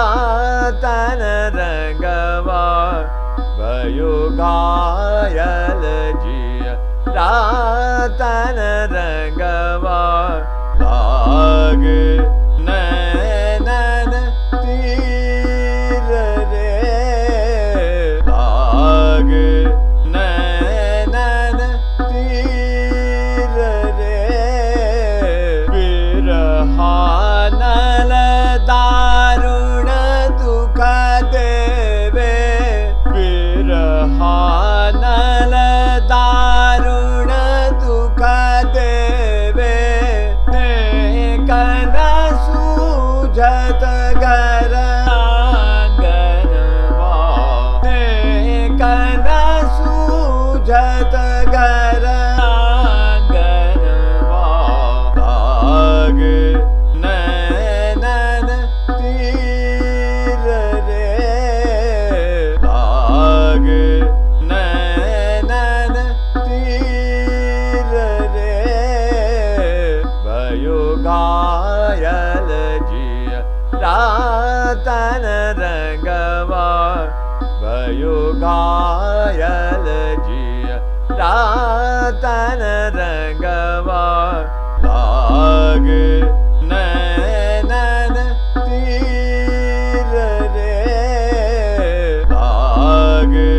रातन रंगवा भयो घायल जिया रातन रंगवा लागे नैनन तीर रे लागे नैनन तीर रे विरहानल दारुण दुख देवे विरहानल दारुण दुख देवे कन सूझत घर आंगनवा कन सूझत घर आंगनवा लागे नैनन तीर रे लागे नैनन तीर रे भयो घायल जिया रातन रंगवा भयो घायल जिया रातन रंगवा लागे नैनन तीर रे लागे